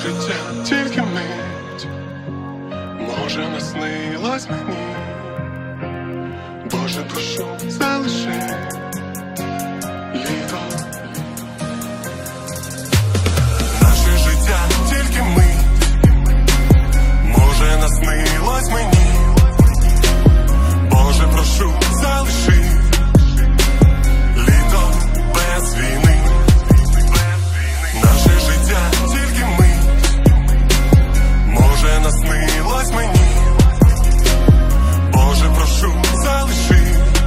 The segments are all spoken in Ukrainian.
життя тільки мить, може наснилось мені. Боже, прошу, залиши літо. Наше життя тільки мить, може наснилось мені. Боже, прошу, залиши літо без війни. Наше життя тільки мить, може наснилось мені. Боже, прошу, залиши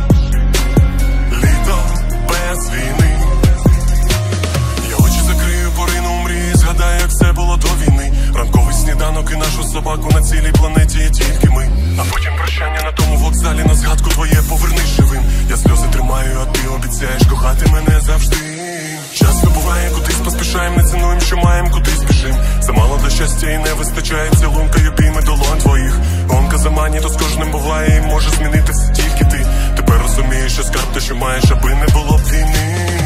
літо без війни. Я очі закрию, порину у мрії, згадаю, як все було до війни. Ранковий сніданок і нашу собаку, на цілій планеті є тільки ми. А потім прощання на тому вокзалі, на згадку твоє повернись живим. Я сльози тримаю, а ти обіцяєш кохати мене завжди. Часто буває, кудись поспішаєм, не цінуєм, що маєм, кудись біжим. Замало до щастя і не вистачає цілунка й обійми долонь твоїх. Гонка за мані, то з кожним буває і може змінити все тільки ти. Тепер розумієш, що скарб те, що маєш, аби не було б війни.